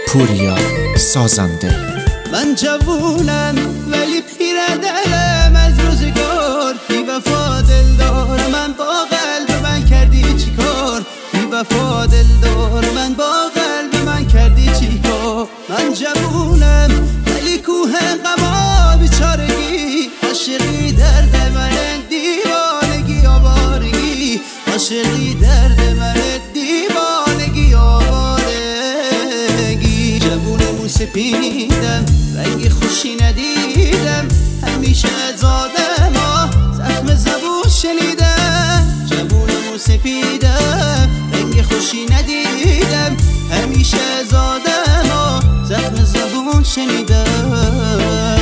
پوریا سازنده. من جوونم ولی پیر دلم، از روزگار بی وفا دلدار من، با قلب من کردی چیکار؟ بی وفا دلدار من، با قلب من کردی چیکار؟ من جوونم ولی کوه غما بیچارگی، عاشقی درد من دیوانگی آوارگی، عاشقی درد من دیوانگی آوارگی. جوونمون سپیدم رنگ خوشی ندیدم، همیشه از آدما زخم زبون شنیدم. جوونمون سپیدم رنگ خوشی ندیدم، همیشه از آدما زخم زبون شنیدم.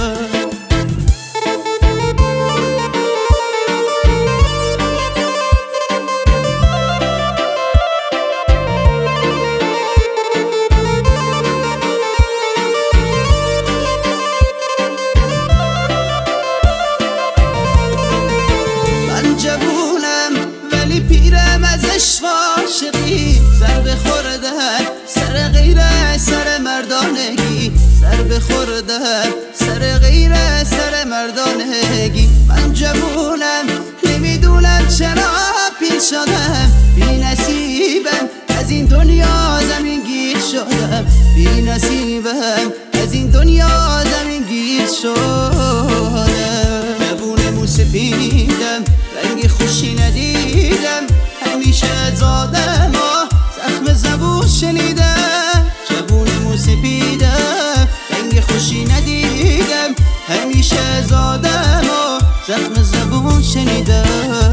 جوونم ولی پیرم از عشق عاشقی، سر بخوردن سر غیره سر مردانگی، سر بخوردن سر غیره سر مردانگی. من جوونم نمیدونم چرا پیر شدم، بی نصیبم از این دنیا زمین گیر شدم، بی نصیبم از این دنیا زمین گیر شدم. جوونمون سپیدم رنگ خوشی ندیدم، همیشه از آدما زخم زبون شنیدم. جوونمون سپیدم رنگ خوشی ندیدم، همیشه از آدما زخم زبون شنیدم.